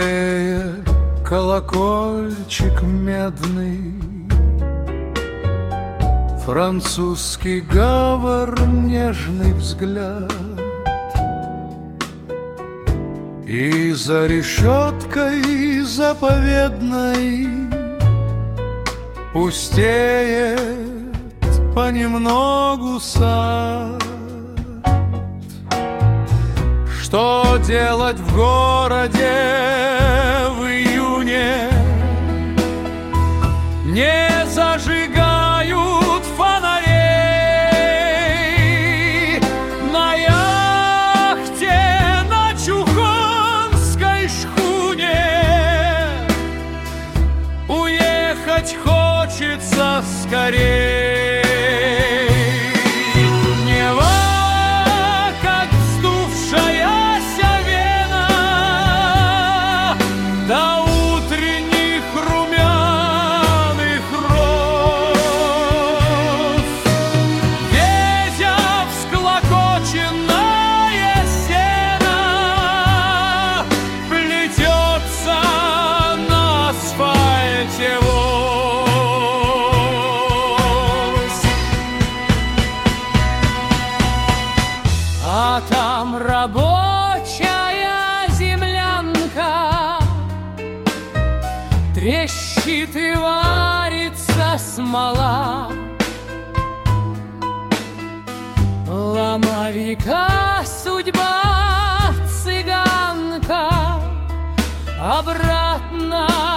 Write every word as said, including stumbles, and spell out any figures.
Звенеет колокольчик медный, французский говор, нежный взгляд, и за решеткой заповедной пустеет понемногу сад. Что делать в городе в июне? Не зажигают фонарей на яхте, на чухонской шхуне. Уехать хочется скорей. А там рабочая землянка, трещит и варится смола. Ломовика судьба цыганка обратно